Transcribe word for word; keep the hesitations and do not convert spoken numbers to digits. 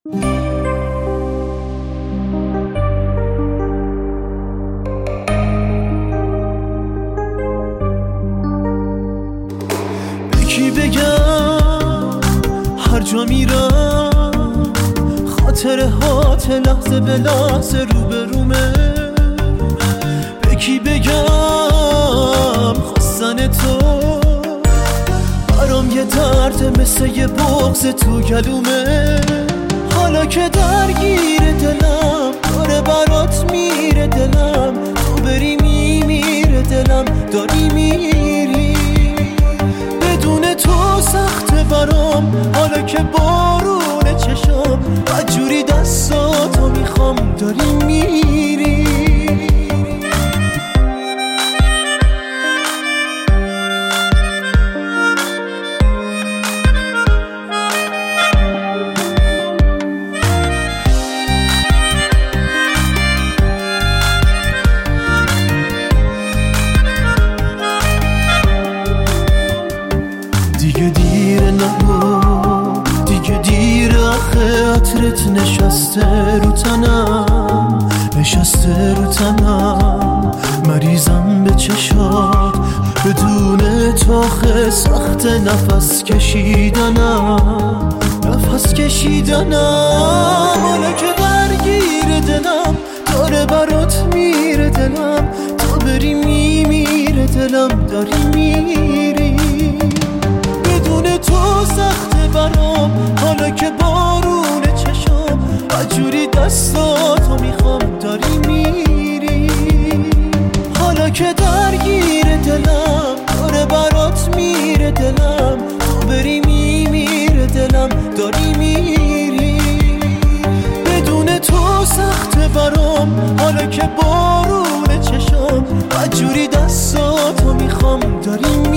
کی بگم هر جا میرم خاطرهات لحظه به لحظه روبرومه. به کی بگم خواستن تو برام یه درد مثل یه بغض تو گلومه. حالا که درگیر دلم داره برات میره دلم، تو بری میمیره دلم، داری میری بدون تو سخته برام. حالا که بارونه چشام بدجوری دستاتو میخوام، داری میری. دیگه دیره نگو، دیگه دیره آخه عطرت نشسته رو تنم، نشسته رو تنم. مریضم به چشات بدون تو آخه سخت نفس کشیدنم، نفس کشیدنم. حالا که درگیر دلم داره برات میره دلم، تا بری میمیره دلم، داری میری بدون تو سخته برام. حالا که بارونه چشام بدجوری دستاتو میخوام، داری میری. حالا که درگیر دلم داره برات میره دلم، تو بری میمیره دلم، داری میری بدون تو سخته برام. حالا که بارونه چشام بدجوری دستاتو میخوام، داری میری.